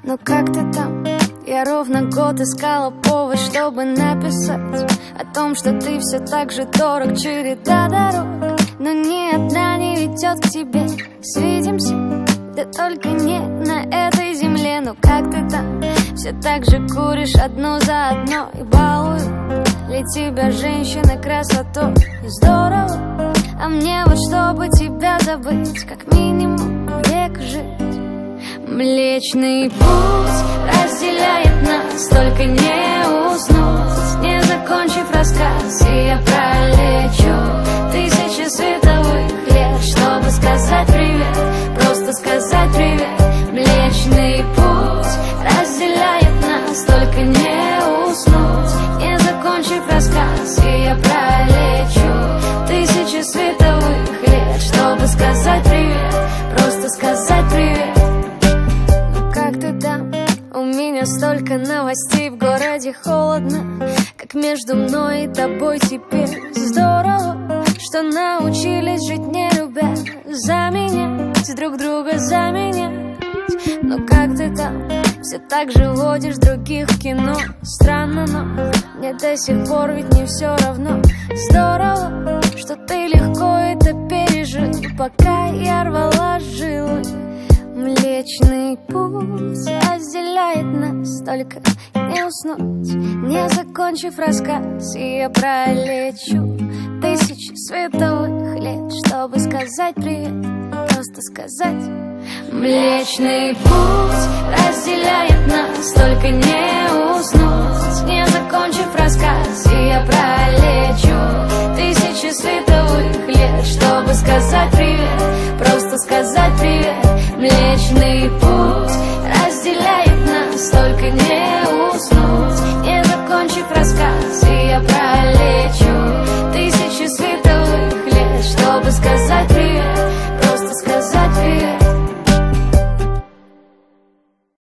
Ну как ты там? Я ровно год искала повод, чтобы написать о том, что ты все так же дорог. Череда дорог, но ни одна не ведет к тебе. Свидимся, да только не на этой земле. Ну как ты там? Все так же куришь одну за одной и балую ли тебя женщины красотой? Здорово, а мне вот чтобы тебя забыть, как минимум век жить. Млечный путь разделяет нас, только не уснуть, не закончив рассказ. И я пролечу тысячи световых лет, чтобы сказать привет, просто сказать привет. Млечный путь разделяет нас, только не уснуть, не закончив рассказ. И я пролечу тысячи световых лет, чтобы сказать привет, просто сказать привет. Как ты там? У меня столько новостей, в городе холодно, как между мной и тобой теперь. Здорово, что научились жить не любя, заменять друг друга, заменять. Но как ты там? Все так же водишь других в кино. Странно, но мне до сих пор ведь не все равно. Здорово, что ты легко это пережил, пока я рвала жилы. Млечный путь разделяет нас, только не уснуть, не закончив рассказ. И я пролечу тысячи световых лет, чтобы сказать привет, просто сказать. Млечный путь разделяет нас, только не